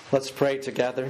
Let's pray together.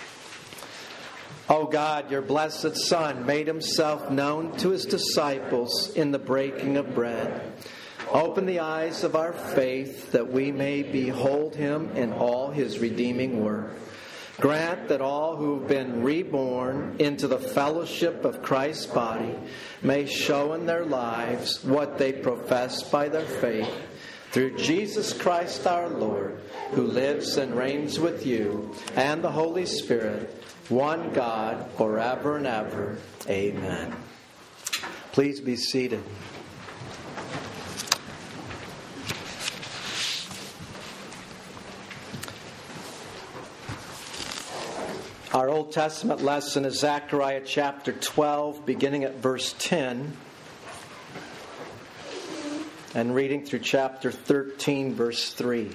O God, your blessed Son made himself known to his disciples in the breaking of bread. Open the eyes of our faith that we may behold him in all his redeeming work. Grant that all who have been reborn into the fellowship of Christ's body may show in their lives what they profess by their faith. Through Jesus Christ our Lord, who lives and reigns with you and the Holy Spirit, one God, forever and ever. Amen. Please be seated. Our Old Testament lesson is Zechariah chapter 12, beginning at verse 10, and reading through chapter 13, verse 3.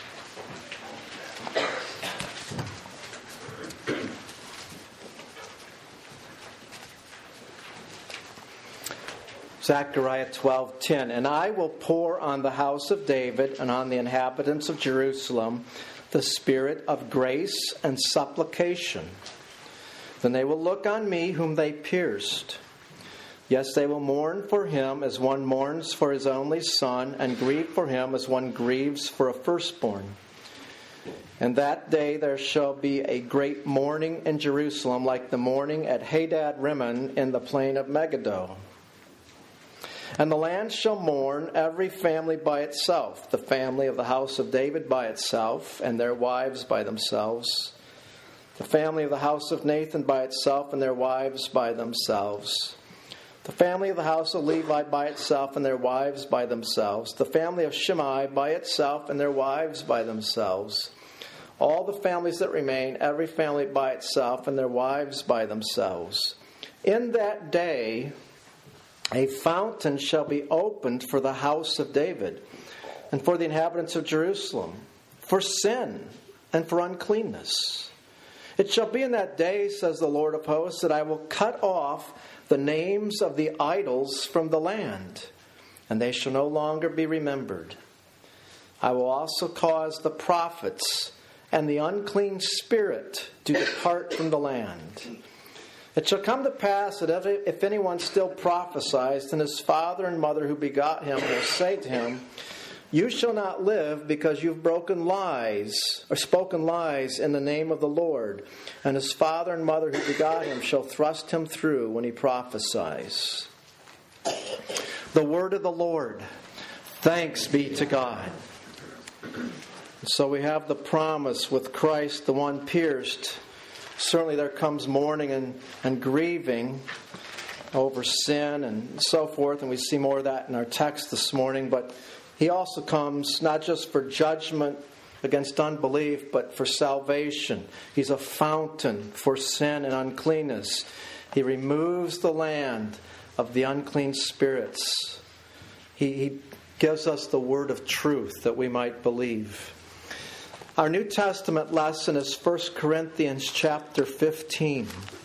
Zechariah 12:10. And I will pour on the house of David and on the inhabitants of Jerusalem the spirit of grace and supplication. Then they will look on me whom they pierced. Yes, they will mourn for him as one mourns for his only son, and grieve for him as one grieves for a firstborn. And that day there shall be a great mourning in Jerusalem, like the mourning at Hadad Rimmon in the plain of Megiddo. And the land shall mourn, every family by itself, the family of the house of David by itself, and their wives by themselves, the family of the house of Nathan by itself, and their wives by themselves, the family of the house of Levi by itself, and their wives by themselves, the family of Shimei by itself, and their wives by themselves, all the families that remain, every family by itself, and their wives by themselves. In that day a fountain shall be opened for the house of David and for the inhabitants of Jerusalem, for sin and for uncleanness. It shall be in that day, says the Lord of hosts, that I will cut off the names of the idols from the land, and they shall no longer be remembered. I will also cause the prophets and the unclean spirit to depart from the land. It shall come to pass that if anyone still prophesies, then his father and mother who begot him will say to him, You shall not live, because you've spoken lies in the name of the Lord. And his father and mother who begot him shall thrust him through when he prophesies. The word of the Lord. Thanks be to God. So we have the promise with Christ, the one pierced. Certainly there comes mourning and grieving over sin and so forth, and we see more of that in our text this morning. But he also comes not just for judgment against unbelief, but for salvation. He's a fountain for sin and uncleanness. He removes the land of the unclean spirits. He gives us the word of truth that we might believe. Our New Testament lesson is 1 Corinthians chapter 15.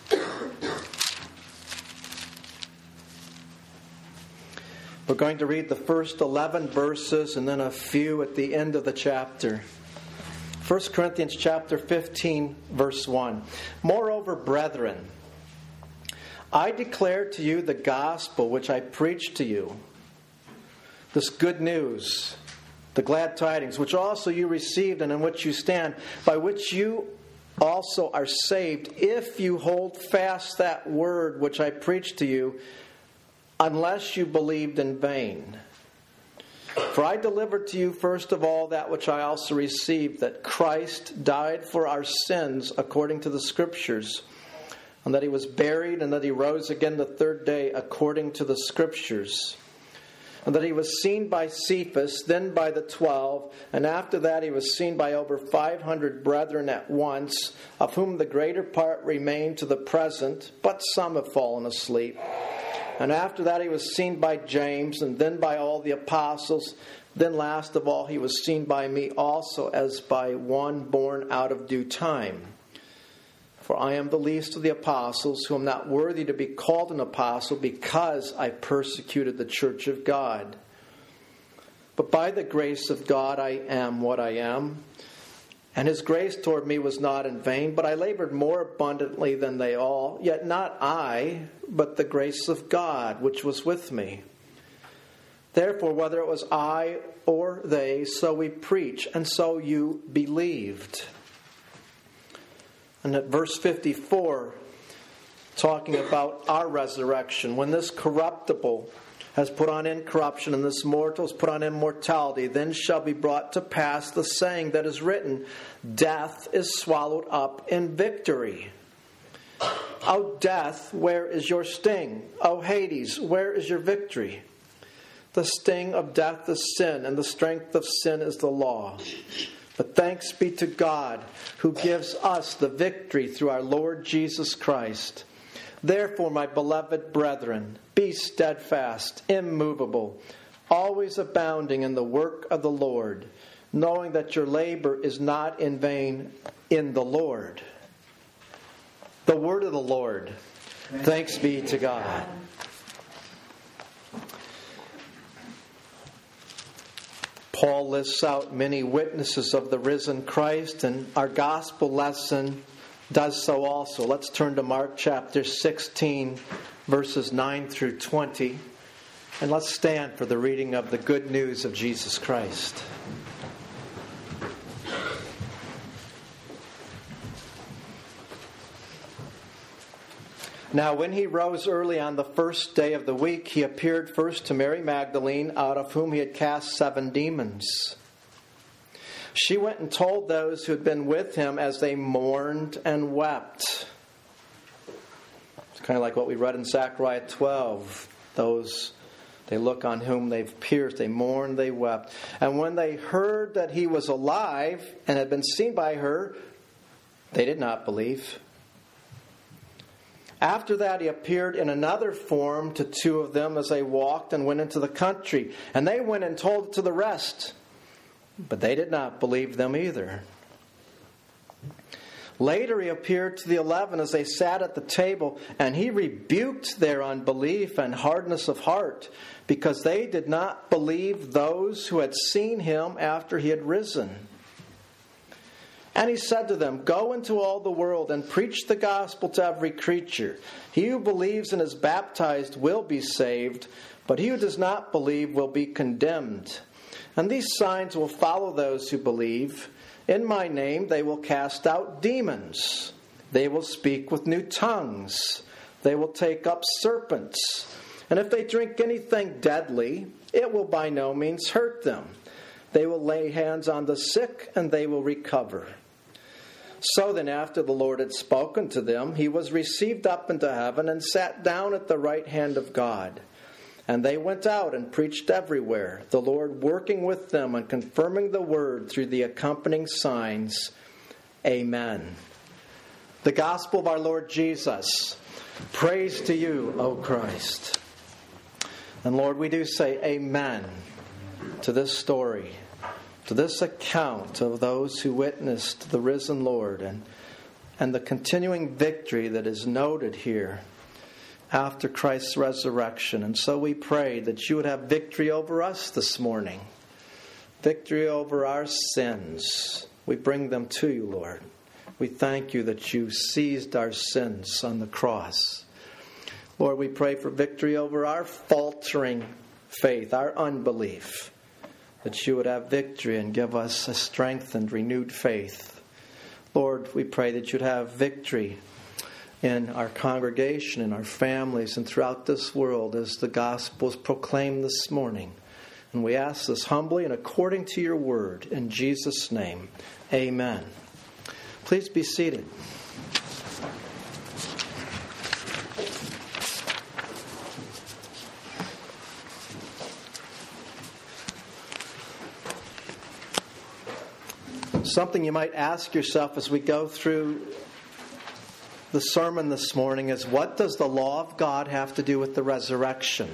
We're going to read the first 11 verses and then a few at the end of the chapter. 1 Corinthians chapter 15, verse 1. Moreover, brethren, I declare to you the gospel which I preached to you, this good news, the glad tidings, which also you received and in which you stand, by which you also are saved, if you hold fast that word which I preached to you, unless you believed in vain. For I delivered to you first of all that which I also received, that Christ died for our sins according to the Scriptures, and that he was buried, and that he rose again the third day according to the Scriptures, and that he was seen by Cephas, then by the 12, and after that he was seen by over 500 brethren at once, of whom the greater part remain to the present, but some have fallen asleep. And after that he was seen by James, and then by all the apostles. Then last of all he was seen by me also, as by one born out of due time. For I am the least of the apostles, who am not worthy to be called an apostle, because I persecuted the church of God. But by the grace of God I am what I am. And his grace toward me was not in vain, but I labored more abundantly than they all. Yet not I, but the grace of God, which was with me. Therefore, whether it was I or they, so we preach, and so you believed. And at verse 54, talking about our resurrection, when this corruptible has put on incorruption, and this mortal has put on immortality, then shall be brought to pass the saying that is written, death is swallowed up in victory. O death, where is your sting? O Hades, where is your victory? The sting of death is sin, and the strength of sin is the law. But thanks be to God, who gives us the victory through our Lord Jesus Christ. Therefore, my beloved brethren, be steadfast, immovable, always abounding in the work of the Lord, knowing that your labor is not in vain in the Lord. The word of the Lord. Thanks be to God. Paul lists out many witnesses of the risen Christ, and our gospel lesson does so also. Let's turn to Mark chapter 16, verses 9 through 20, and let's stand for the reading of the good news of Jesus Christ. Now, when he rose early on the first day of the week, he appeared first to Mary Magdalene, out of whom he had cast 7 demons. She went and told those who had been with him as they mourned and wept. It's kind of like what we read in Zechariah 12. Those, they look on whom they've pierced, they mourned, they wept. And when they heard that he was alive and had been seen by her, they did not believe. After that, he appeared in another form to 2 of them as they walked and went into the country. And they went and told it to the rest. But they did not believe them either. Later he appeared to the 11 as they sat at the table, and he rebuked their unbelief and hardness of heart, because they did not believe those who had seen him after he had risen. And he said to them, go into all the world and preach the gospel to every creature. He who believes and is baptized will be saved, but he who does not believe will be condemned. And these signs will follow those who believe. In my name they will cast out demons. They will speak with new tongues. They will take up serpents. And if they drink anything deadly, it will by no means hurt them. They will lay hands on the sick, and they will recover. So then, after the Lord had spoken to them, he was received up into heaven and sat down at the right hand of God. And they went out and preached everywhere, the Lord working with them and confirming the word through the accompanying signs. Amen. The gospel of our Lord Jesus. Praise to you, O Christ. And Lord, we do say amen to this story, to this account of those who witnessed the risen Lord and the continuing victory that is noted here after Christ's resurrection. And so we pray that you would have victory over us this morning, victory over our sins. We bring them to you, Lord. We thank you that you seized our sins on the cross. Lord, we pray for victory over our faltering faith, our unbelief, that you would have victory and give us a strengthened, renewed faith. Lord, we pray that you'd have victory in our congregation, in our families, and throughout this world as the gospel is proclaimed this morning. And we ask this humbly and according to your word. In Jesus' name, amen. Please be seated. Something you might ask yourself as we go through the sermon this morning is, what does the law of God have to do with the resurrection?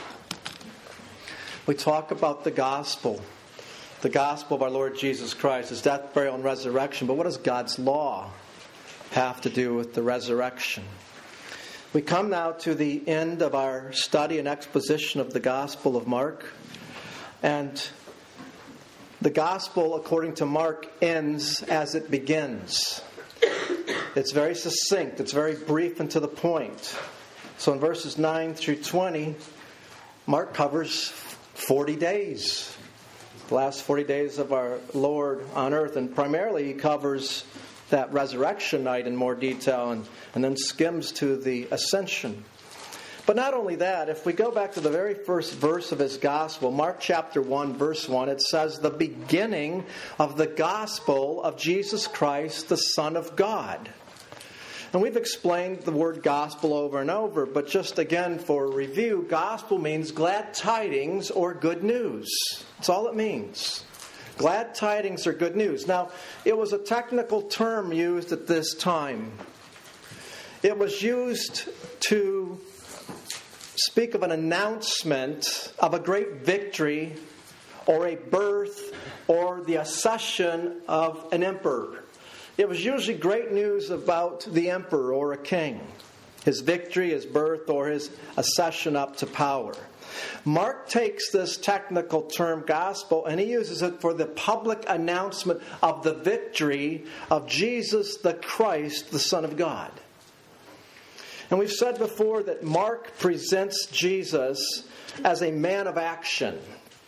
We talk about the gospel of our Lord Jesus Christ, His death, burial, and resurrection. But what does God's law have to do with the resurrection? We come now to the end of our study and exposition of the Gospel of Mark. And The gospel, according to Mark, ends as it begins. It's very succinct. It's very brief and to the point. So in verses 9 through 20, Mark covers 40 days. The last 40 days of our Lord on earth. And primarily he covers that resurrection night in more detail and then skims to the ascension. But not only that, if we go back to the very first verse of his gospel, Mark chapter 1, verse 1, it says, the beginning of the gospel of Jesus Christ, the Son of God. And we've explained the word gospel over and over, but just again for review, gospel means glad tidings or good news. That's all it means. Glad tidings or good news. Now, it was a technical term used at this time. It was used to speak of an announcement of a great victory or a birth or the accession of an emperor. It was usually great news about the emperor or a king, his victory, his birth, or his accession up to power. Mark takes this technical term gospel and he uses it for the public announcement of the victory of Jesus the Christ, the Son of God. And we've said before that Mark presents Jesus as a man of action,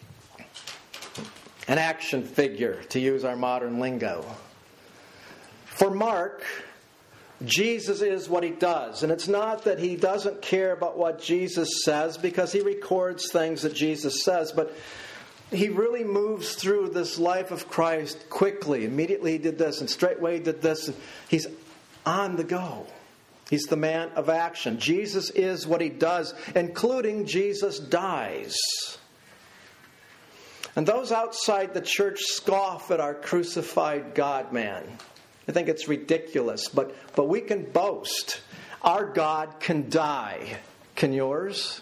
an action figure, to use our modern lingo. For Mark, Jesus is what he does. And it's not that he doesn't care about what Jesus says, because he records things that Jesus says, but he really moves through this life of Christ quickly. Immediately he did this, and straightway he did this. And he's on the go. He's the man of action. Jesus is what he does, including Jesus dies. And those outside the church scoff at our crucified God-man. I think it's ridiculous, but we can boast. Our God can die. Can yours?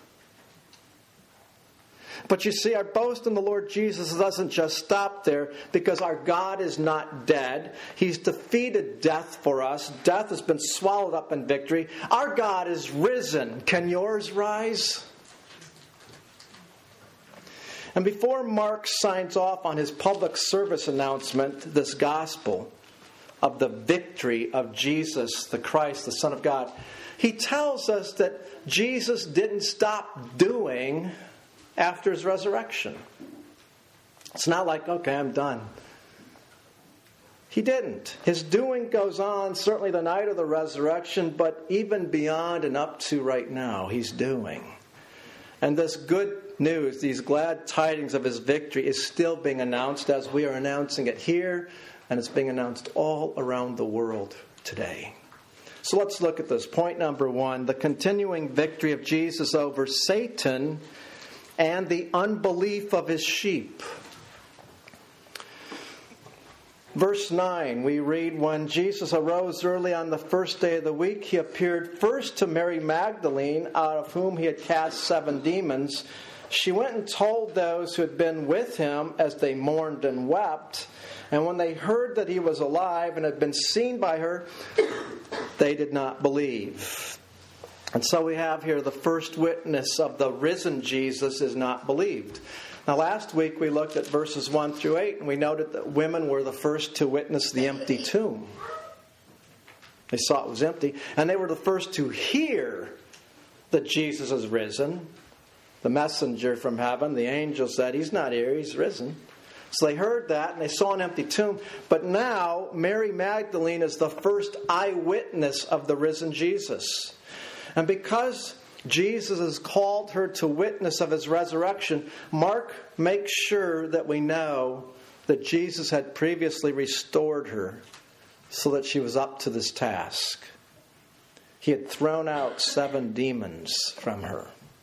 But you see, our boast in the Lord Jesus doesn't just stop there, because our God is not dead. He's defeated death for us. Death has been swallowed up in victory. Our God is risen. Can yours rise? And before Mark signs off on his public service announcement, this gospel of the victory of Jesus, the Christ, the Son of God, he tells us that Jesus didn't stop doing after his resurrection. It's not like, okay, I'm done. He didn't. His doing goes on, certainly the night of the resurrection, but even beyond and up to right now, he's doing. And this good news, these glad tidings of his victory, is still being announced as we are announcing it here, and it's being announced all around the world today. So let's look at this. Point number 1, the continuing victory of Jesus over Satan and the unbelief of his sheep. Verse 9, we read, when Jesus arose early on the first day of the week, he appeared first to Mary Magdalene, out of whom he had cast 7 demons. She went and told those who had been with him as they mourned and wept. And when they heard that he was alive and had been seen by her, they did not believe. And so we have here the first witness of the risen Jesus is not believed. Now last week we looked at verses 1 through 8, and we noted that women were the first to witness the empty tomb. They saw it was empty, and they were the first to hear that Jesus is risen. The messenger from heaven, the angel, said, he's not here, he's risen. So they heard that, and they saw an empty tomb. But now Mary Magdalene is the first eyewitness of the risen Jesus. And because Jesus has called her to witness of his resurrection, Mark makes sure that we know that Jesus had previously restored her so that she was up to this task. He had thrown out 7 demons from her.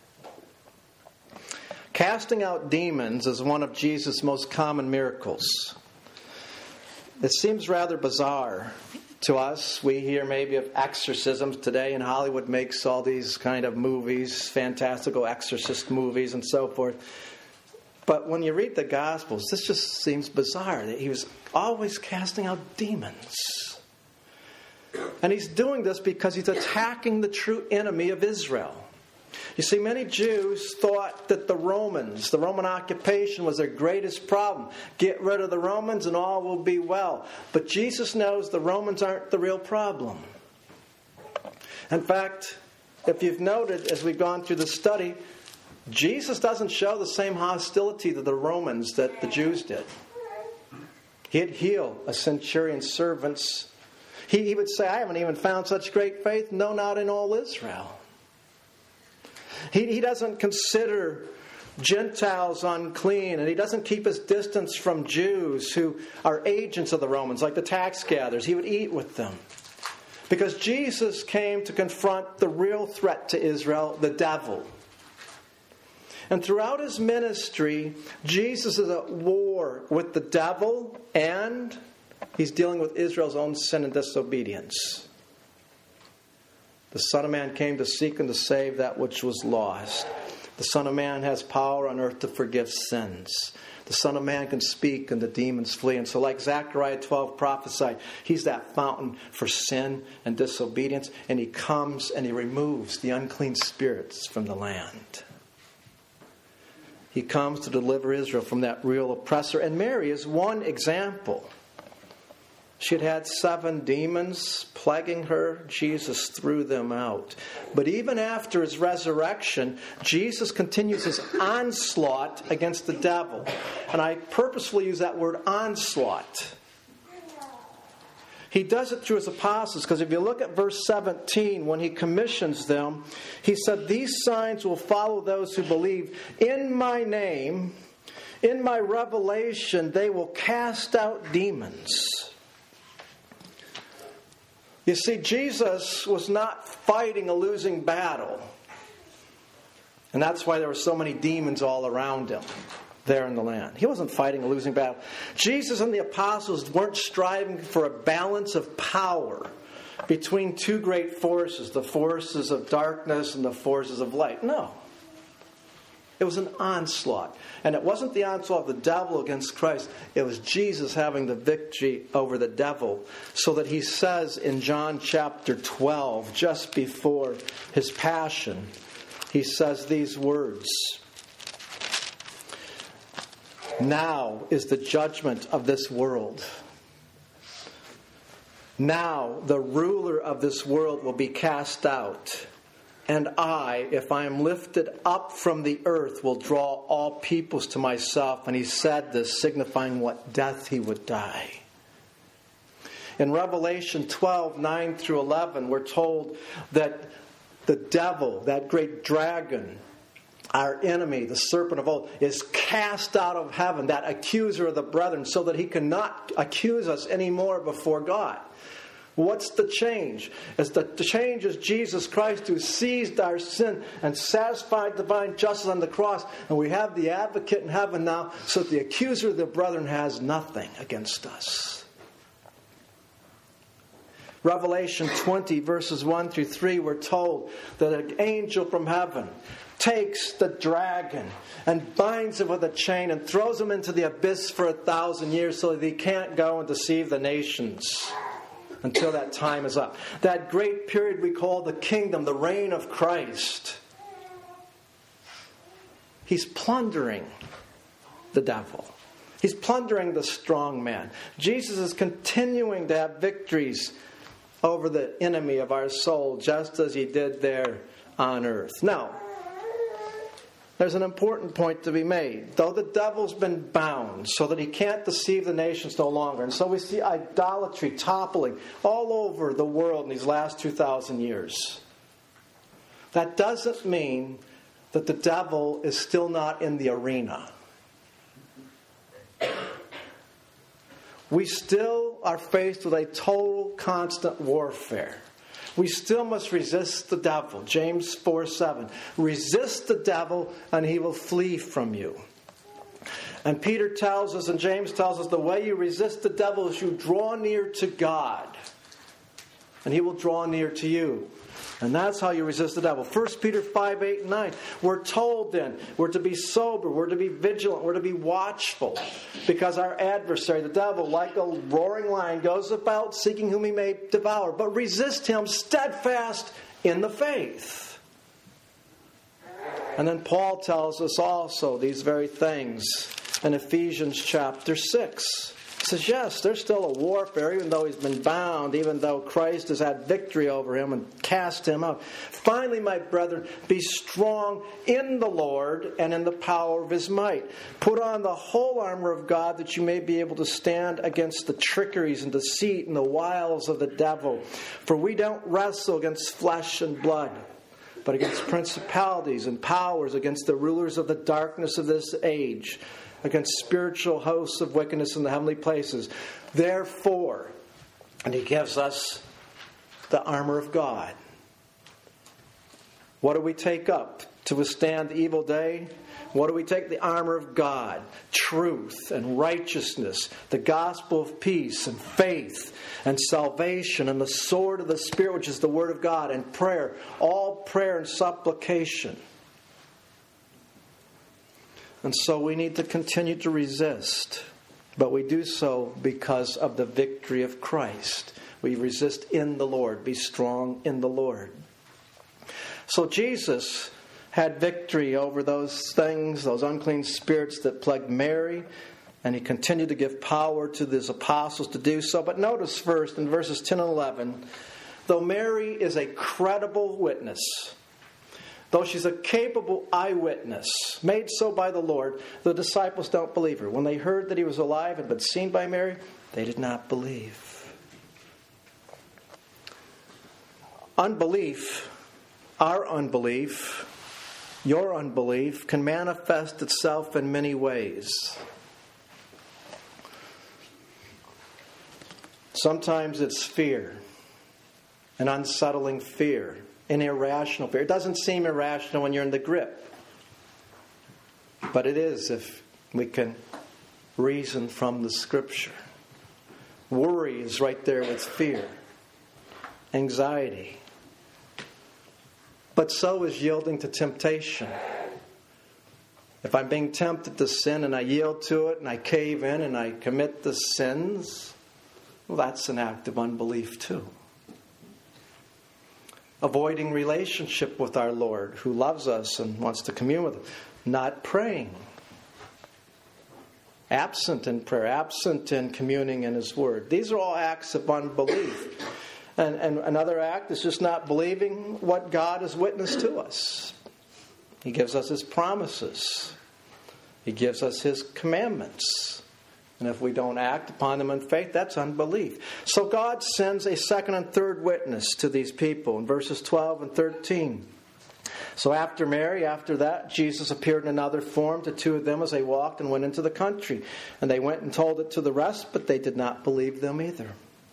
Casting out demons is one of Jesus' most common miracles. It seems rather bizarre to us. We hear maybe of exorcisms today, and Hollywood makes all these kind of movies, fantastical exorcist movies and so forth. But when you read the Gospels, this just seems bizarre, that he was always casting out demons. And he's doing this because he's attacking the true enemy of Israel. You see, many Jews thought that the Roman occupation was their greatest problem. Get rid of the Romans and all will be well. But Jesus knows the Romans aren't the real problem. In fact, if you've noted as we've gone through the study, Jesus doesn't show the same hostility to the Romans that the Jews did. He'd heal a centurion's servants. He would say, I haven't even found such great faith, no, not in all Israel. He doesn't consider Gentiles unclean, and he doesn't keep his distance from Jews who are agents of the Romans, like the tax gatherers. He would eat with them. Because Jesus came to confront the real threat to Israel, the devil. And throughout his ministry, Jesus is at war with the devil, and he's dealing with Israel's own sin and disobedience. The Son of Man came to seek and to save that which was lost. The Son of Man has power on earth to forgive sins. The Son of Man can speak and the demons flee. And so like Zechariah 12 prophesied, he's that fountain for sin and disobedience. And he comes and he removes the unclean spirits from the land. He comes to deliver Israel from that real oppressor. And Mary is one example. She had had 7 demons plaguing her. Jesus threw them out. But even after his resurrection, Jesus continues his onslaught against the devil. And I purposefully use that word onslaught. He does it through his apostles, because if you look at verse 17, when he commissions them, he said, these signs will follow those who believe. In my name, in my revelation, they will cast out demons. You see, Jesus was not fighting a losing battle. And that's why there were so many demons all around him there in the land. He wasn't fighting a losing battle. Jesus and the apostles weren't striving for a balance of power between 2 great forces, the forces of darkness and the forces of light. No. It was an onslaught. And it wasn't the onslaught of the devil against Christ. It was Jesus having the victory over the devil. So that he says in John chapter 12, just before his passion, he says these words. Now is the judgment of this world. Now the ruler of this world will be cast out. And I, if I am lifted up from the earth, will draw all peoples to myself. And he said this, signifying what death he would die. In Revelation 12, 9 through 11, we're told that the devil, that great dragon, our enemy, the serpent of old, is cast out of heaven, that accuser of the brethren, so that he cannot accuse us anymore before God. What's the change? The change is Jesus Christ, who seized our sin and satisfied divine justice on the cross. And we have the advocate in heaven now, so that the accuser of the brethren has nothing against us. Revelation 20, verses 1 through 3, we're told that an angel from heaven takes the dragon and binds him with a chain and throws him into the abyss for 1,000 years so that he can't go and deceive the nations until that time is up. That great period we call the kingdom, the reign of Christ. He's plundering the devil. He's plundering the strong man. Jesus is continuing to have victories over the enemy of our soul, just as he did there on earth. Now, there's an important point to be made. Though the devil's been bound so that he can't deceive the nations no longer. And so we see idolatry toppling all over the world in these last 2,000 years. That doesn't mean that the devil is still not in the arena. We still are faced with a total constant warfare. We still must resist the devil. James 4:7. Resist the devil and he will flee from you. And Peter tells us and James tells us the way you resist the devil is you draw near to God. And he will draw near to you. And that's how you resist the devil. 1 Peter 5, 8, and 9. We're told then, we're to be sober, we're to be vigilant, we're to be watchful. Because our adversary, the devil, like a roaring lion, goes about seeking whom he may devour. But resist him steadfast in the faith. And then Paul tells us also these very things in Ephesians chapter 6. He says, yes, there's still a warfare, even though he's been bound, even though Christ has had victory over him and cast him out. Finally, my brethren, be strong in the Lord and in the power of his might. Put on the whole armor of God that you may be able to stand against the trickeries and deceit and the wiles of the devil. For we don't wrestle against flesh and blood, but against principalities and powers, against the rulers of the darkness of this age, against spiritual hosts of wickedness in the heavenly places. Therefore, and he gives us the armor of God. What do we take up to withstand the evil day? What do we take? The armor of God, truth and righteousness, the gospel of peace and faith and salvation, and the sword of the Spirit, which is the word of God, and prayer, all prayer and supplication. And so we need to continue to resist, but we do so because of the victory of Christ. We resist in the Lord. Be strong in the Lord. So Jesus had victory over those things, those unclean spirits that plagued Mary, and he continued to give power to his apostles to do so. But notice first in verses 10 and 11, though Mary is a credible witness, though she's a capable eyewitness, made so by the Lord, the disciples don't believe her. When they heard that he was alive and been seen by Mary, they did not believe. Unbelief, our unbelief, your unbelief, can manifest itself in many ways. Sometimes it's fear, an unsettling fear. An irrational fear. It doesn't seem irrational when you're in the grip. But it is if we can reason from the Scripture. Worry is right there with fear. Anxiety. But so is yielding to temptation. If I'm being tempted to sin and I yield to it and I cave in and I commit the sins, well, that's an act of unbelief too. Avoiding relationship with our Lord, who loves us and wants to commune with us. Not praying. Absent in prayer. Absent in communing in his word. These are all acts of unbelief. And another act is just not believing what God has witnessed to us. He gives us his promises. He gives us his commandments. And if we don't act upon them in faith, that's unbelief. So God sends a second and third witness to these people in verses 12 and 13. So after Mary, after that, Jesus appeared in another form to two of them as they walked and went into the country. And they went and told it to the rest, but they did not believe them either.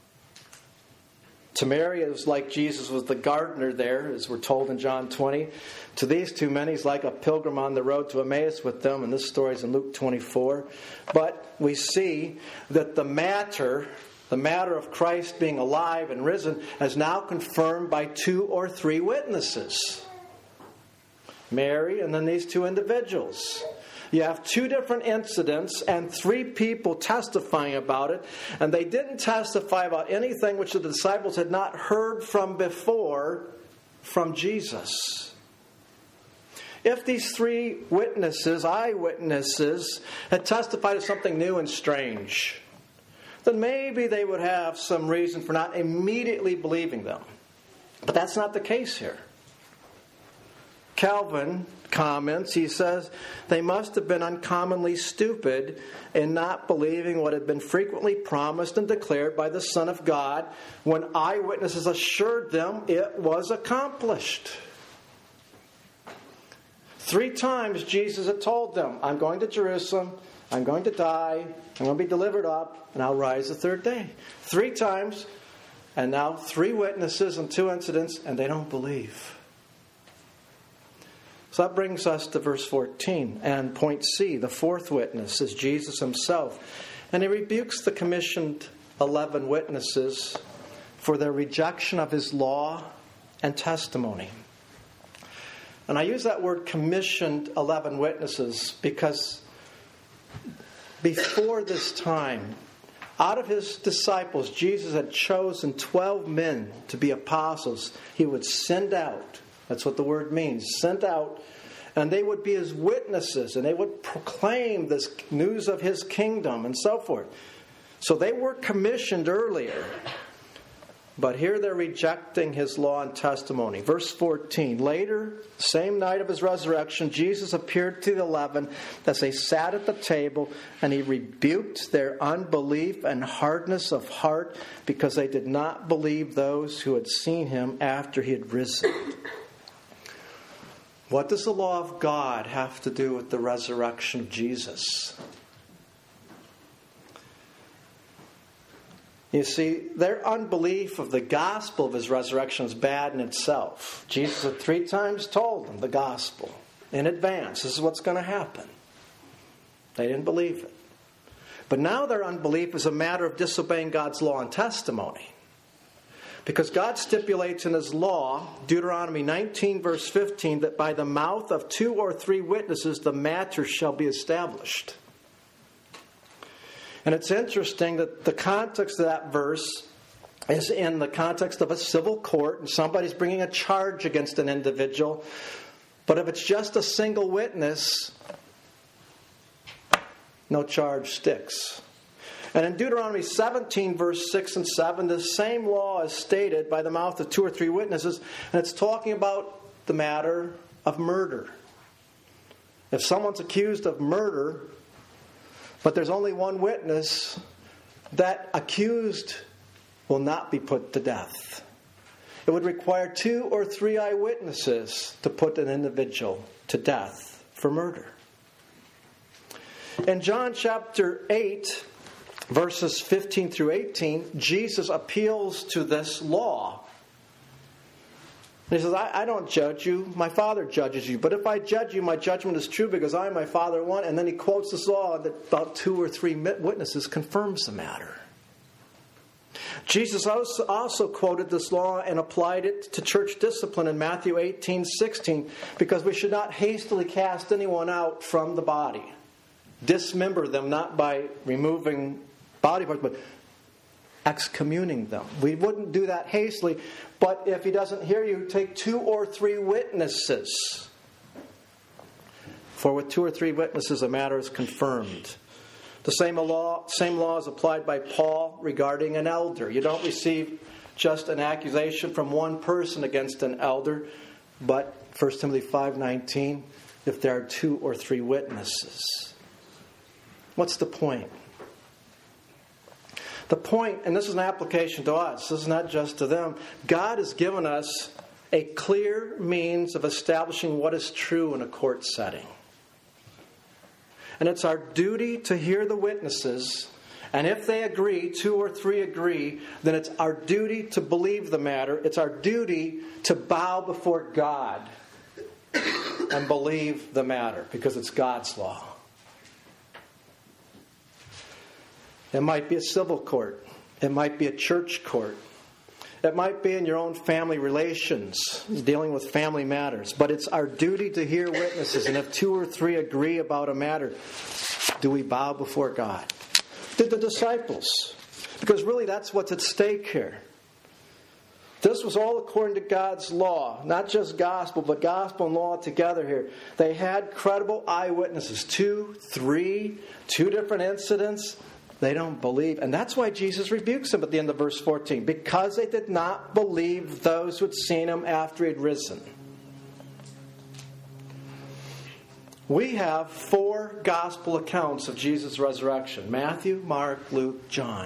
To Mary, it was like Jesus was the gardener there, as we're told in John 20. To these two men, he's like a pilgrim on the road to Emmaus with them, and this story is in Luke 24. But we see that the matter of Christ being alive and risen, is now confirmed by 2 or 3 witnesses. Mary and then these 2 individuals. You have 2 different incidents and 3 people testifying about it. And they didn't testify about anything which the disciples had not heard from before from Jesus. If these 3 witnesses, eyewitnesses, had testified of something new and strange, then maybe they would have some reason for not immediately believing them. But that's not the case here. Calvin comments, he says, they must have been uncommonly stupid in not believing what had been frequently promised and declared by the Son of God when eyewitnesses assured them it was accomplished. 3 times Jesus had told them, I'm going to Jerusalem, I'm going to die, I'm going to be delivered up, and I'll rise the 3rd day. 3 times, and now 3 witnesses and 2 incidents, and they don't believe. So that brings us to verse 14. And point C, the 4th witness is Jesus himself. And he rebukes the commissioned 11 witnesses for their rejection of his law and testimony. And I use that word commissioned 11 witnesses because before this time, out of his disciples, Jesus had chosen 12 men to be apostles. He would send out. That's what the word means. Sent out. And they would be his witnesses, and they would proclaim this news of his kingdom and so forth. So they were commissioned earlier. But here they're rejecting his law and testimony. Verse 14, later, same night of his resurrection, Jesus appeared to the 11 as they sat at the table, and he rebuked their unbelief and hardness of heart because they did not believe those who had seen him after he had risen. What does the law of God have to do with the resurrection of Jesus? You see, their unbelief of the gospel of his resurrection is bad in itself. Jesus had 3 times told them the gospel in advance. This is what's going to happen. They didn't believe it. But now their unbelief is a matter of disobeying God's law and testimony. Because God stipulates in his law, Deuteronomy 19 verse 15, that by the mouth of 2 or 3 witnesses the matter shall be established. And it's interesting that the context of that verse is in the context of a civil court, and somebody's bringing a charge against an individual. But if it's just a single witness, no charge sticks. And in Deuteronomy 17, verse 6 and 7, the same law is stated by the mouth of 2 or 3 witnesses, and it's talking about the matter of murder. If someone's accused of murder, but there's only one witness, that accused will not be put to death. It would require 2 or 3 eyewitnesses to put an individual to death for murder. In John chapter 8, verses 15 through 18, Jesus appeals to this law. And he says, I don't judge you, my Father judges you. But if I judge you, my judgment is true because I and my Father are one. And then he quotes this law that about 2 or 3 witnesses confirms the matter. Jesus also quoted this law and applied it to church discipline in Matthew 18:16, because we should not hastily cast anyone out from the body. Dismember them, not by removing body parts, but excommuning them. We wouldn't do that hastily, but if he doesn't hear you, take 2 or 3 witnesses. For with 2 or 3 witnesses, a matter is confirmed. The same law is applied by Paul regarding an elder. You don't receive just an accusation from one person against an elder, but 1 Timothy 5:19, if there are 2 or 3 witnesses. What's the point? The point, and this is an application to us, this is not just to them, God has given us a clear means of establishing what is true in a court setting. And it's our duty to hear the witnesses, and if they agree, 2 or 3 agree, then it's our duty to believe the matter. It's our duty to bow before God and believe the matter, because it's God's law. It might be a civil court. It might be a church court. It might be in your own family relations, dealing with family matters. But it's our duty to hear witnesses. And if 2 or 3 agree about a matter, do we bow before God? Did the disciples? Because really that's what's at stake here. This was all according to God's law. Not just gospel, but gospel and law together here. They had credible eyewitnesses. 2, 3, 2 different incidents. They don't believe. And that's why Jesus rebukes them at the end of verse 14. Because they did not believe those who had seen him after he had risen. We have 4 gospel accounts of Jesus' resurrection. Matthew, Mark, Luke, John.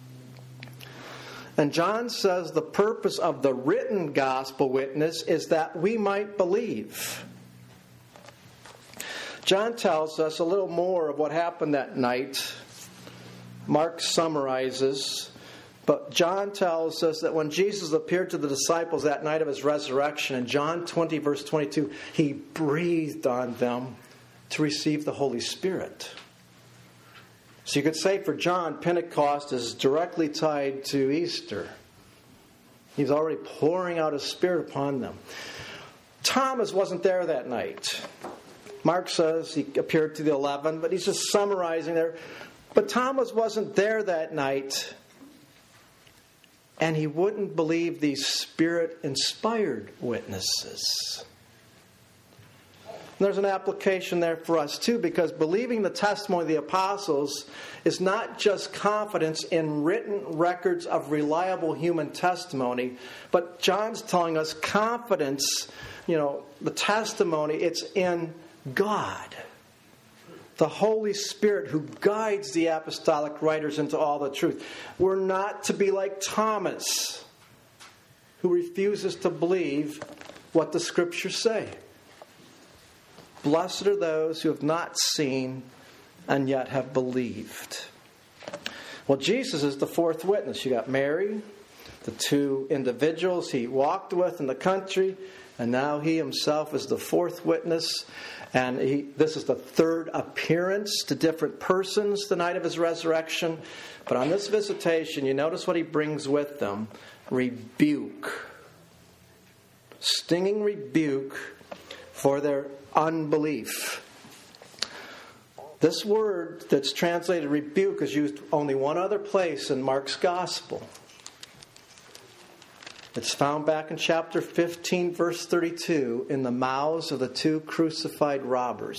And John says the purpose of the written gospel witness is that we might believe. John tells us a little more of what happened that night. Mark summarizes, but John tells us that when Jesus appeared to the disciples that night of his resurrection, in John 20, verse 22, he breathed on them to receive the Holy Spirit. So you could say for John, Pentecost is directly tied to Easter. He's already pouring out his Spirit upon them. Thomas wasn't there that night. Mark says he appeared to the 11, but he's just summarizing there. But Thomas wasn't there that night, and he wouldn't believe these Spirit-inspired witnesses. And there's an application there for us too, because believing the testimony of the apostles is not just confidence in written records of reliable human testimony, but John's telling us confidence, the testimony, it's in God, the Holy Spirit who guides the apostolic writers into all the truth. We're not to be like Thomas, who refuses to believe what the Scriptures say. Blessed are those who have not seen and yet have believed. Well, Jesus is the fourth witness. You got Mary, the two individuals he walked with in the country, and now he himself is the fourth witness. And this is the third appearance to different persons the night of his resurrection. But on this visitation, you notice what he brings with them: rebuke. Stinging rebuke for their unbelief. This word that's translated rebuke is used only one other place in Mark's Gospel. It's found back in chapter 15, verse 32, in the mouths of the two crucified robbers.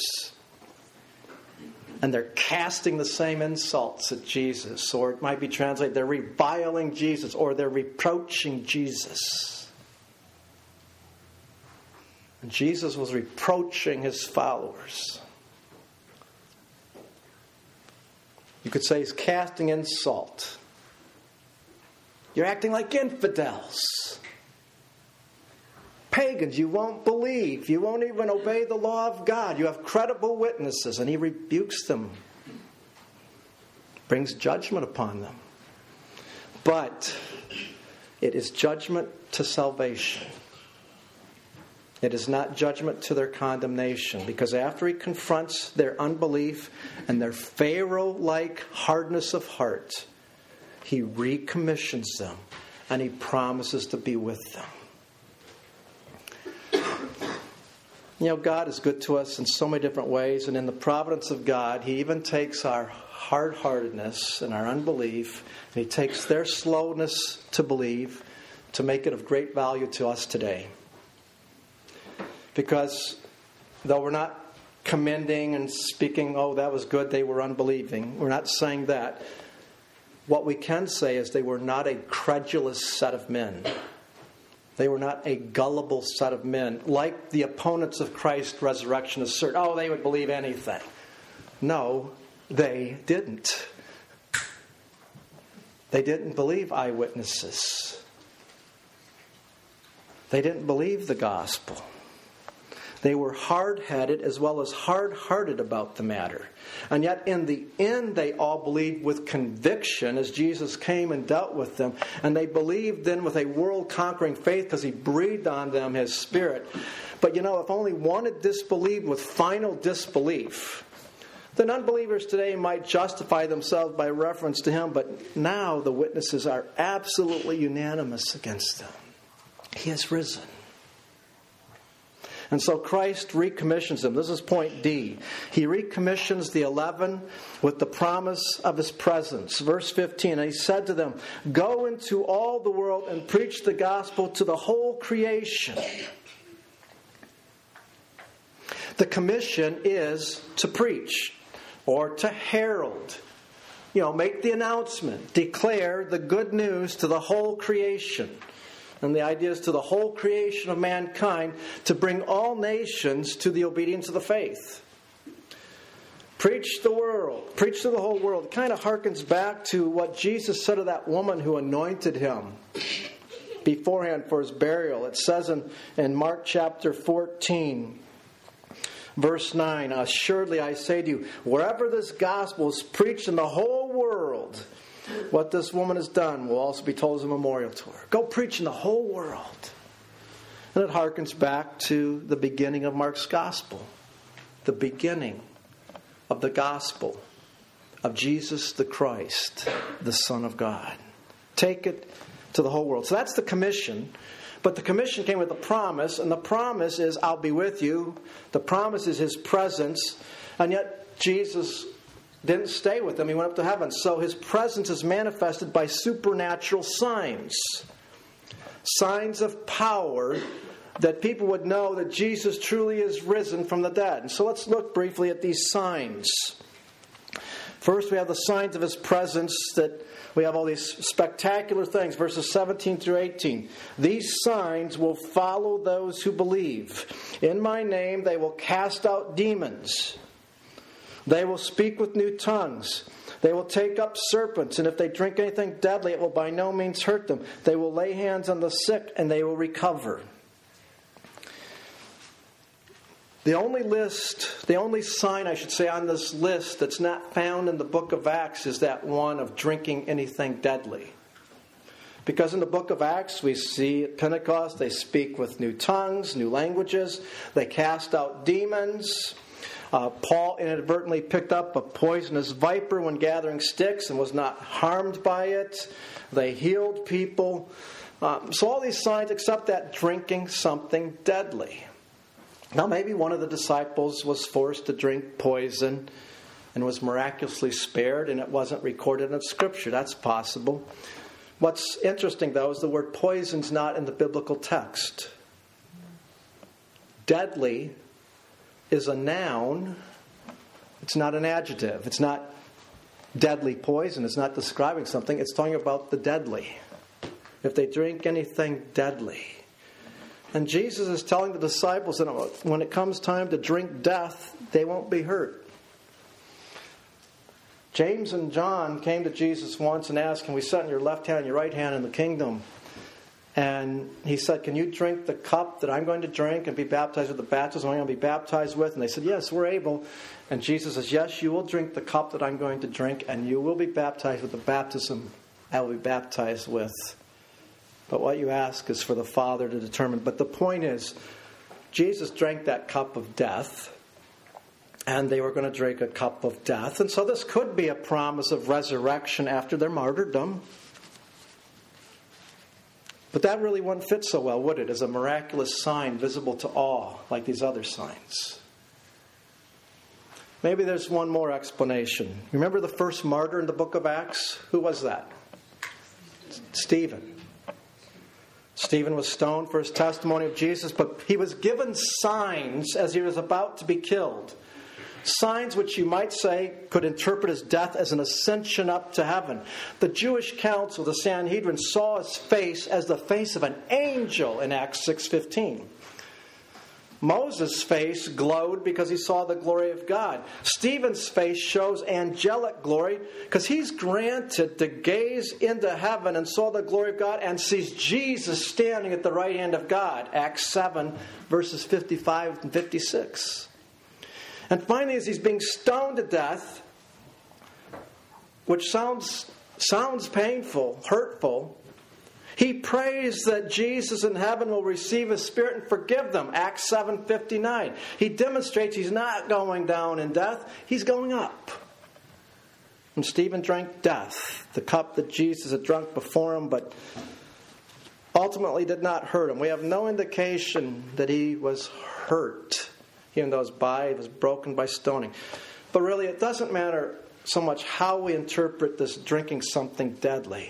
And they're casting the same insults at Jesus. Or it might be translated, they're reviling Jesus, or they're reproaching Jesus. And Jesus was reproaching his followers. You could say he's casting insult. You're acting like infidels. Pagans, you won't believe. You won't even obey the law of God. You have credible witnesses. And he rebukes them. Brings judgment upon them. But it is judgment to salvation. It is not judgment to their condemnation, because after he confronts their unbelief and their Pharaoh-like hardness of heart, he recommissions them and he promises to be with them. God is good to us in so many different ways, and in the providence of God, he even takes our hard-heartedness and our unbelief, and he takes their slowness to believe to make it of great value to us today. Because though we're not commending and speaking, oh, that was good, they were unbelieving. We're not saying that. What we can say is they were not a credulous set of men. They were not a gullible set of men, like the opponents of Christ's resurrection assert. Oh, they would believe anything. No, they didn't. They didn't believe eyewitnesses. They didn't believe the gospel. They were hard-headed as well as hard-hearted about the matter. And yet in the end they all believed with conviction as Jesus came and dealt with them. And they believed then with a world-conquering faith because he breathed on them his Spirit. But if only one had disbelieved with final disbelief, then unbelievers today might justify themselves by reference to him. But now the witnesses are absolutely unanimous against them. He has risen. And so Christ recommissions them. This is point D. He recommissions the 11 with the promise of his presence. Verse 15, and he said to them, go into all the world and preach the gospel to the whole creation. The commission is to preach or to herald. Make the announcement. Declare the good news to the whole creation. And the idea is to the whole creation of mankind, to bring all nations to the obedience of the faith. Preach the world. Preach to the whole world. It kind of harkens back to what Jesus said to that woman who anointed him beforehand for his burial. It says in Mark chapter 14, verse 9, assuredly I say to you, wherever this gospel is preached in the whole world, what this woman has done will also be told as a memorial to her. Go preach in the whole world. And it harkens back to the beginning of Mark's gospel. The beginning of the gospel of Jesus the Christ, the Son of God. Take it to the whole world. So that's the commission. But the commission came with a promise, and the promise is, I'll be with you. The promise is his presence. And yet Jesus didn't stay with them. He went up to heaven. So his presence is manifested by supernatural signs. Signs of power that people would know that Jesus truly is risen from the dead. And so let's look briefly at these signs. First, we have the signs of his presence, that we have all these spectacular things, verses 17 through 18. These signs will follow those who believe. In my name they will cast out demons. They will speak with new tongues. They will take up serpents, and if they drink anything deadly, it will by no means hurt them. They will lay hands on the sick, and they will recover. The only sign, I should say, on this list that's not found in the book of Acts is that one of drinking anything deadly. Because in the book of Acts, we see at Pentecost, they speak with new tongues, new languages. They cast out demons. Paul inadvertently picked up a poisonous viper when gathering sticks and was not harmed by it. They healed people. So all these signs except that drinking something deadly. Now maybe one of the disciples was forced to drink poison and was miraculously spared, and it wasn't recorded in Scripture. That's possible. What's interesting, though, is the word poison's not in the biblical text. Deadly is a noun. It's not an adjective. It's not deadly poison. It's not describing something. It's talking about the deadly. If they drink anything deadly. And Jesus is telling the disciples that when it comes time to drink death, they won't be hurt. James and John came to Jesus once and asked, "Can we sit on your left hand and your right hand in the kingdom?" And he said, "Can you drink the cup that I'm going to drink and be baptized with the baptism I'm going to be baptized with?" And they said, "Yes, we're able." And Jesus says, "Yes, you will drink the cup that I'm going to drink, and you will be baptized with the baptism I will be baptized with. But what you ask is for the Father to determine." But the point is, Jesus drank that cup of death, and they were going to drink a cup of death. And so this could be a promise of resurrection after their martyrdom. But that really wouldn't fit so well, would it, as a miraculous sign visible to all, like these other signs? Maybe there's one more explanation. Remember the first martyr in the book of Acts? Who was that? Stephen. Stephen was stoned for his testimony of Jesus, but he was given signs as he was about to be killed. Signs which you might say could interpret his death as an ascension up to heaven. The Jewish council, the Sanhedrin, saw his face as the face of an angel in Acts 6:15. Moses' face glowed because he saw the glory of God. Stephen's face shows angelic glory because he's granted to gaze into heaven and saw the glory of God and sees Jesus standing at the right hand of God. Acts 7, verses 55 and 56. And finally, as he's being stoned to death, which sounds painful, hurtful, he prays that Jesus in heaven will receive his Spirit and forgive them. Acts 7:59. He demonstrates he's not going down in death, he's going up. And Stephen drank death, the cup that Jesus had drunk before him, but ultimately did not hurt him. We have no indication that he was hurt, even though his body was broken by stoning. But really, it doesn't matter so much how we interpret this drinking something deadly.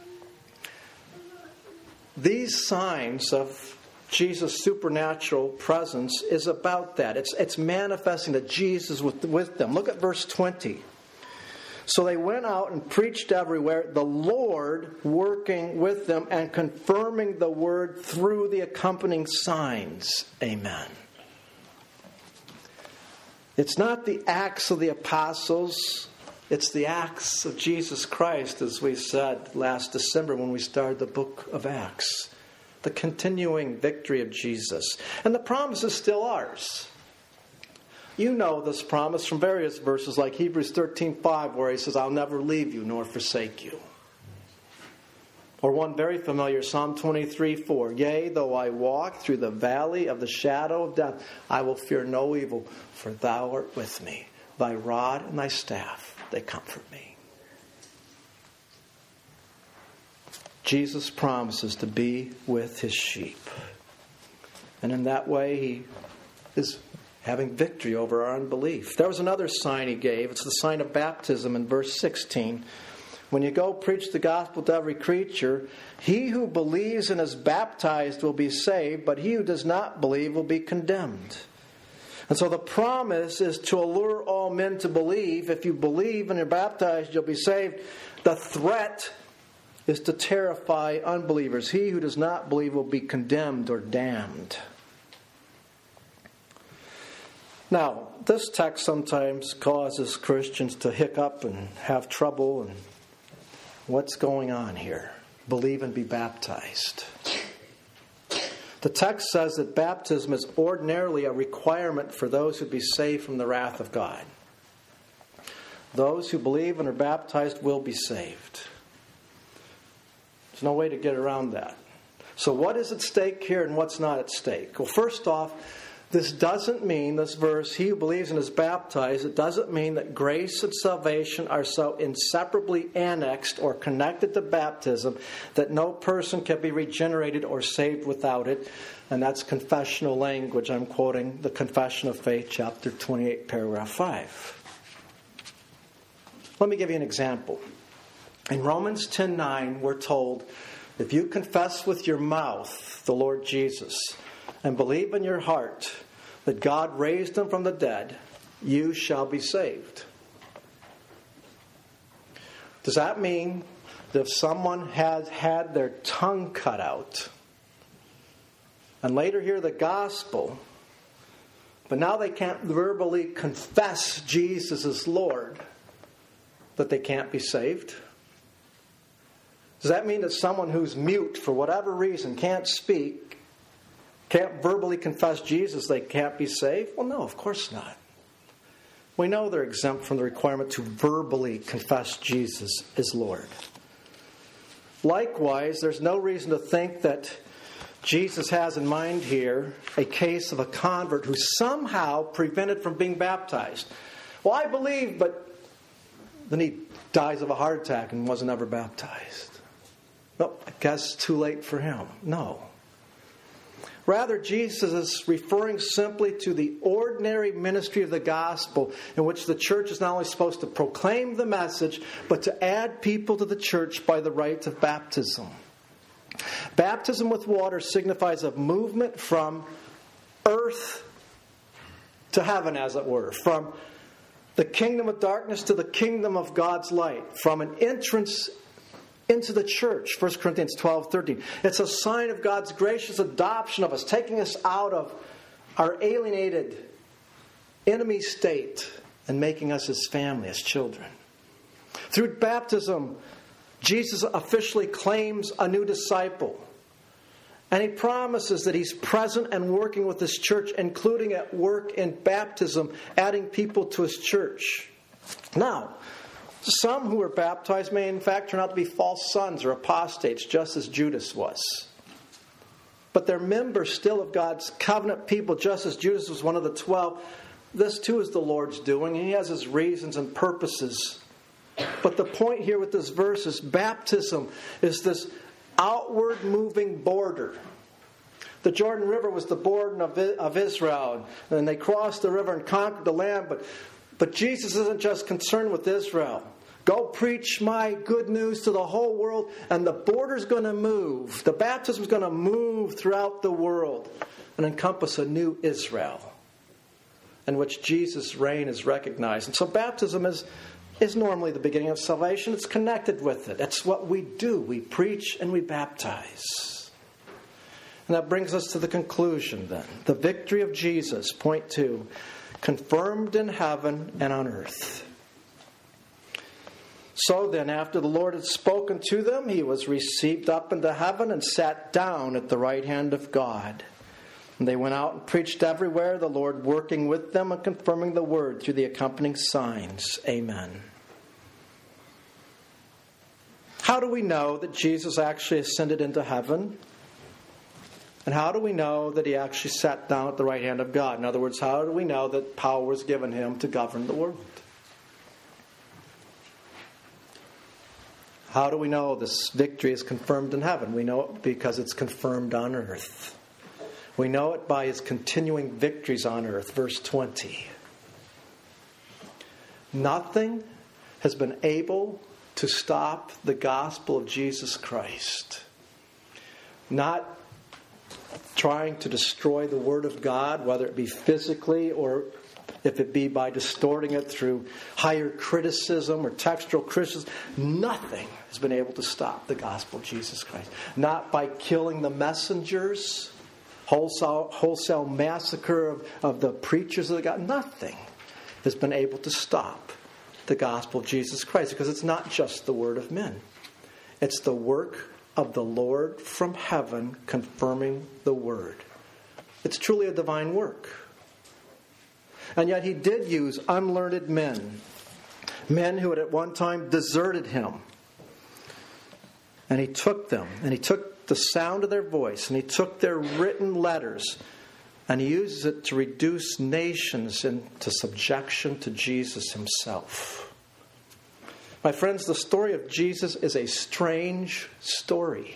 These signs of Jesus' supernatural presence is about that. It's manifesting that Jesus was with them. Look at verse 20. So they went out and preached everywhere, the Lord working with them and confirming the word through the accompanying signs. Amen. It's not the acts of the apostles. It's the acts of Jesus Christ, as we said last December when we started the book of Acts. The continuing victory of Jesus. And the promise is still ours. You know this promise from various verses like Hebrews 13:5, where he says, "I'll never leave you nor forsake you." Or one very familiar, Psalm 23:4, "Yea, though I walk through the valley of the shadow of death, I will fear no evil, for thou art with me. Thy rod and thy staff, they comfort me." Jesus promises to be with his sheep. And in that way, he is having victory over our unbelief. There was another sign he gave. It's the sign of baptism in verse 16. when you go preach the gospel to every creature, he who believes and is baptized will be saved, but he who does not believe will be condemned. And so the promise is to allure all men to believe. If you believe and you're baptized, you'll be saved. The threat is to terrify unbelievers. He who does not believe will be condemned or damned. Now, this text sometimes causes Christians to hiccup and have trouble. And what's going on here? Believe and be baptized. The text says that baptism is ordinarily a requirement for those who be saved from the wrath of God. Those who believe and are baptized will be saved. There's no way to get around that. So what is at stake here and what's not at stake? Well, first off, this doesn't mean, this verse, he who believes and is baptized, it doesn't mean that grace and salvation are so inseparably annexed or connected to baptism that no person can be regenerated or saved without it. And that's confessional language. I'm quoting the Confession of Faith, chapter 28, paragraph 5. Let me give you an example. In Romans 10:9, we're told, if you confess with your mouth the Lord Jesus and believe in your heart that God raised him from the dead, you shall be saved. Does that mean that if someone has had their tongue cut out and later hear the gospel, but now they can't verbally confess Jesus as Lord, that they can't be saved? Does that mean that someone who's mute for whatever reason, can't speak, can't verbally confess Jesus, they can't be saved? Well, no, of course not. We know they're exempt from the requirement to verbally confess Jesus as Lord. Likewise, there's no reason to think that Jesus has in mind here a case of a convert who's somehow prevented from being baptized. Well, I believe, but then he dies of a heart attack and wasn't ever baptized. Well, I guess it's too late for him. No. Rather, Jesus is referring simply to the ordinary ministry of the gospel in which the church is not only supposed to proclaim the message, but to add people to the church by the rite of baptism. Baptism with water signifies a movement from earth to heaven, as it were. From the kingdom of darkness to the kingdom of God's light. From an entrance into the church, 1 Corinthians 12:13. It's a sign of God's gracious adoption of us, taking us out of our alienated enemy state and making us his family, his children. Through baptism, Jesus officially claims a new disciple. And he promises that he's present and working with his church, including at work in baptism, adding people to his church. Now, some who are baptized may in fact turn out to be false sons or apostates, just as Judas was. But they're members still of God's covenant people, just as Judas was one of the 12. This too is the Lord's doing. He has his reasons and purposes. But the point here with this verse is baptism is this outward moving border. The Jordan River was the border of Israel. And they crossed the river and conquered the land. But Jesus isn't just concerned with Israel. Go preach my good news to the whole world, and the border's going to move. The baptism's going to move throughout the world and encompass a new Israel in which Jesus' reign is recognized. And so baptism is normally the beginning of salvation. It's connected with it. That's what we do. We preach and we baptize. And that brings us to the conclusion then. The victory of Jesus, point 2. Confirmed in heaven and on earth. So then, after the Lord had spoken to them, he was received up into heaven and sat down at the right hand of God. And they went out and preached everywhere, the Lord working with them and confirming the word through the accompanying signs. Amen. How do we know that Jesus actually ascended into heaven? And how do we know that he actually sat down at the right hand of God? In other words, how do we know that power was given him to govern the world? How do we know this victory is confirmed in heaven? We know it because it's confirmed on earth. We know it by his continuing victories on earth. Verse 20. Nothing has been able to stop the gospel of Jesus Christ. Not trying to destroy the Word of God, whether it be physically or if it be by distorting it through higher criticism or textual criticism. Nothing has been able to stop the gospel of Jesus Christ. Not by killing the messengers, wholesale massacre of the preachers of the gospel. Nothing has been able to stop the gospel of Jesus Christ, because it's not just the word of men. It's the work of the Lord from heaven confirming the word. It's truly a divine work. And yet he did use unlearned men who had at one time deserted him. And he took them, and he took the sound of their voice, and he took their written letters, and he uses it to reduce nations into subjection to Jesus himself. My friends, the story of Jesus is a strange story.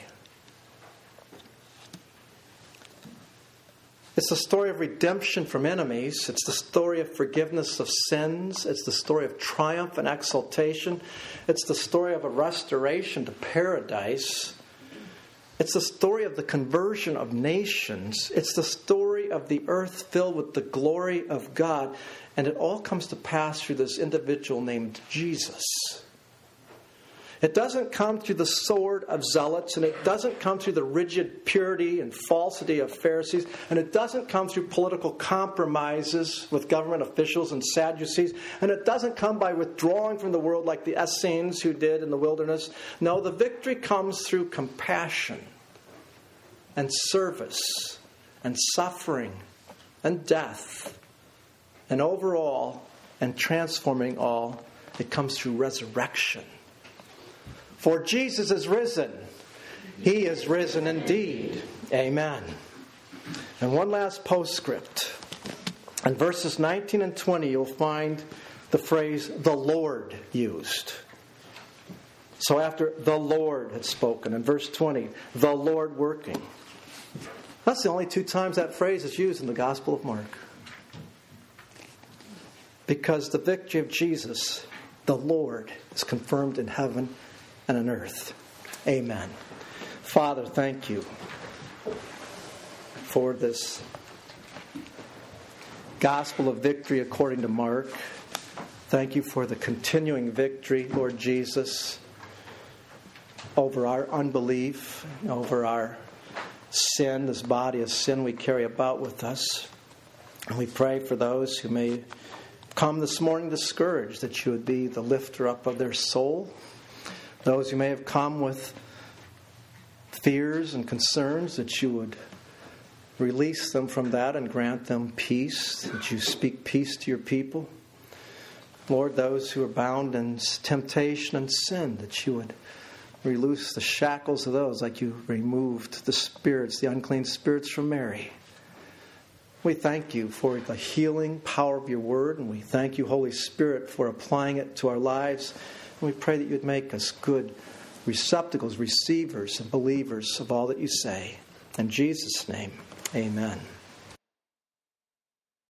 It's the story of redemption from enemies. It's the story of forgiveness of sins. It's the story of triumph and exaltation. It's the story of a restoration to paradise. It's the story of the conversion of nations. It's the story of the earth filled with the glory of God. And it all comes to pass through this individual named Jesus. It doesn't come through the sword of zealots, and it doesn't come through the rigid purity and falsity of Pharisees, and it doesn't come through political compromises with government officials and Sadducees, and it doesn't come by withdrawing from the world like the Essenes who did in the wilderness. No, the victory comes through compassion and service and suffering and death, and overall, and transforming all, it comes through resurrection. For Jesus is risen. He is risen indeed. Amen. And one last postscript. In verses 19 and 20, you'll find the phrase, the Lord, used. So after the Lord had spoken, in verse 20, the Lord working. That's the only two times that phrase is used in the Gospel of Mark. Because the victory of Jesus, the Lord, is confirmed in heaven and on earth. Amen. Father, thank you for this gospel of victory according to Mark. Thank you for the continuing victory, Lord Jesus, over our unbelief, over our sin, this body of sin we carry about with us. And we pray for those who may come this morning discouraged, that you would be the lifter up of their soul. Those who may have come with fears and concerns, that you would release them from that and grant them peace, that you speak peace to your people. Lord, those who are bound in temptation and sin, that you would release the shackles of those, like you removed the spirits, the unclean spirits from Mary. We thank you for the healing power of your word, and we thank you, Holy Spirit, for applying it to our lives. And we pray that you would make us good receptacles, receivers, and believers of all that you say. In Jesus' name, amen.